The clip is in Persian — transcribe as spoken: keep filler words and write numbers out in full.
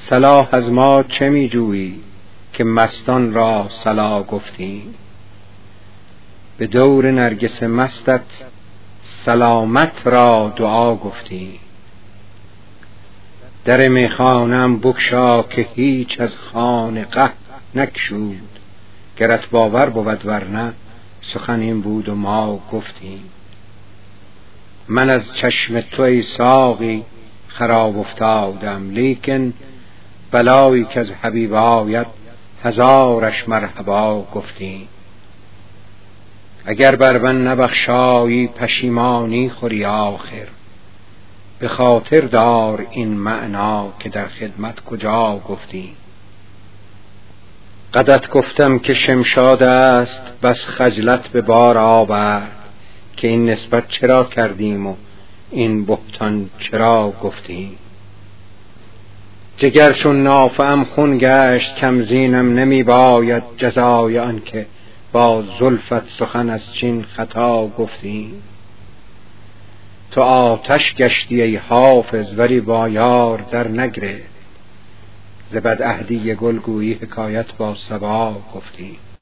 صلاح از ما چه می جویی که مستان را صلا گفتیم؟ به دور نرگس مستت سلامت را دعا گفتیم. در میخانه‌ام بگشا که هیچ از خانقه نگشود، گرت باور بود ورنه سخن این بود و ما گفتیم. من از چشم تو ای ساقی خراب افتادم، لیکن بلایی که از حبیب آید هزارش مرحبا گفتیم. اگر بر من نبخشایی پشیمانی خوری آخر، به خاطر دار این معنا که در خدمت کجا گفتیم. قدت گفتم که شمشاد است بس خجلت به بار آورد، که این نسبت چرا کردیم و این بهتان چرا گفتیم. جگر چون نافه‌ام خون گشت کم زینم نمی باید، جزای آن که با زلفت سخن از چین خطا گفتیم. تو آتش گشتی ای حافظ ولی با یار در نگرفت، ز بدعهدی گل گویی حکایت با صبا گفتیم.